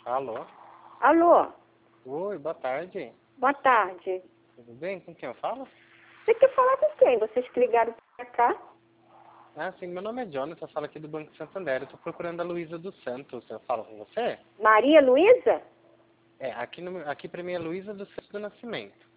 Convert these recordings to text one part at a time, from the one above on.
Alô? Alô, Oi, boa tarde. boa tarde. Tudo bem? Com quem eu falo? Você quer falar com quem? Vocês que ligaram pra cá? Ah, sim, meu nome é Jonathan, eu falo aqui do Banco Santander. Eu tô procurando a Luísa dos Santos. Eu falo com você? Maria Luísa? É, aqui pra mim é Luísa dos Santos do Nascimento.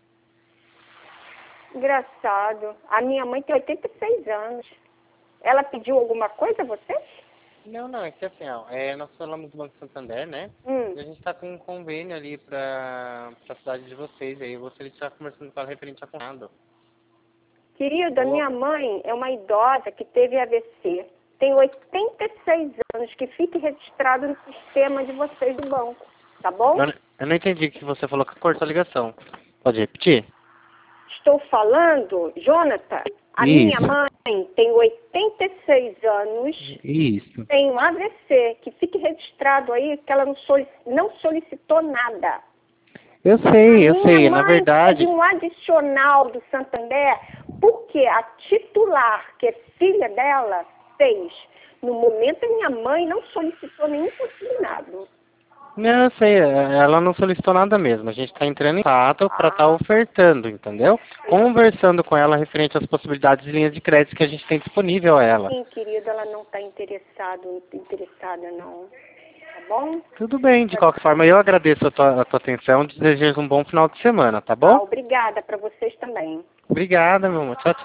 Engraçado. A minha mãe tem 86 anos. Ela pediu alguma coisa a vocês? Não, é que assim, ó, nós falamos do Banco Santander, né? E a gente tá com um convênio ali pra cidade de vocês. Aí eu gostaria de estar conversando com ela referente a conado. Querida, minha mãe é uma idosa que teve AVC. Tem 86 anos, que fique registrado no sistema de vocês do banco. Tá bom? Eu não entendi que você falou que cortou a ligação. Pode repetir? Estou falando, Jonathan, a minha mãe tem 86 anos, Isso. tem um AVC, que fique registrado aí que ela não solicitou nada. Eu sei, Minha na mãe verdade. teve um adicional do Santander, porque a titular, que é filha dela, fez. No momento, a minha mãe não solicitou nenhum consignado. Não, eu sei, ela não solicitou nada mesmo. A gente está entrando em contato para estar ofertando, entendeu? Conversando com ela referente às possibilidades de linha de crédito que a gente tem disponível a ela. Sim, querida, ela não está interessada não. Tá bom? Tudo bem, de qualquer forma, eu agradeço a tua atenção, desejo um bom final de semana, tá bom? Obrigada para vocês também. Obrigada, meu amor. Tchau, tchau.